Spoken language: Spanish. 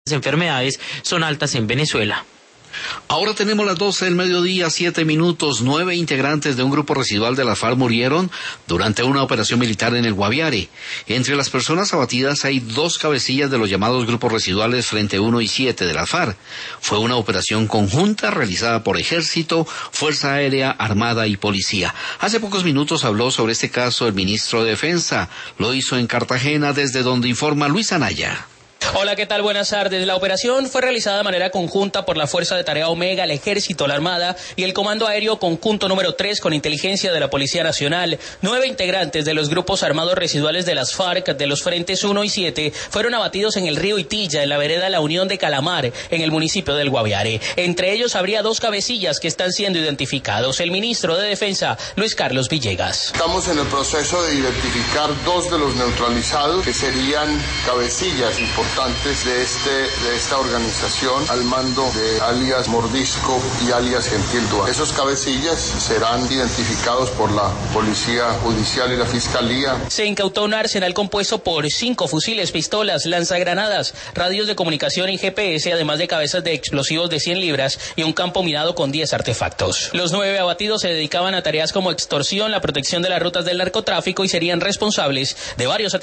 enfermedades son altas en Venezuela. Ahora tenemos las 12 del mediodía, 7 minutos. 9 integrantes de un grupo residual de las FARC murieron durante una operación militar en el Guaviare. Entre las personas abatidas hay 2 cabecillas de los llamados grupos residuales Frente 1 y 7 de las FARC. Fue una operación conjunta realizada por Ejército, Fuerza Aérea, Armada y Policía. Hace pocos minutos habló sobre este caso el ministro de Defensa. Lo hizo en Cartagena, desde donde informa Luis Anaya. Hola, ¿qué tal? Buenas tardes. La operación fue realizada de manera conjunta por la Fuerza de Tarea Omega, el Ejército, la Armada y el Comando Aéreo Conjunto número 3 con inteligencia de la Policía Nacional. 9 integrantes de los grupos armados residuales de las FARC, de los Frentes 1 y 7, fueron abatidos en el río Itilla, en la vereda La Unión de Calamar, en el municipio del Guaviare. Entre ellos habría 2 cabecillas que están siendo identificados. El ministro de Defensa, Luis Carlos Villegas. Estamos en el proceso de identificar 2 de los neutralizados, que serían cabecillas importantes de esta organización al mando de alias Mordisco y alias Gentil Duarte. Esos cabecillas serán identificados por la Policía Judicial y la Fiscalía. Se incautó un arsenal compuesto por 5 fusiles, pistolas, lanzagranadas, radios de comunicación y GPS, además de cabezas de explosivos de 100 libras y un campo minado con 10 artefactos. Los 9 abatidos se dedicaban a tareas como extorsión, la protección de las rutas del narcotráfico y serían responsables de varios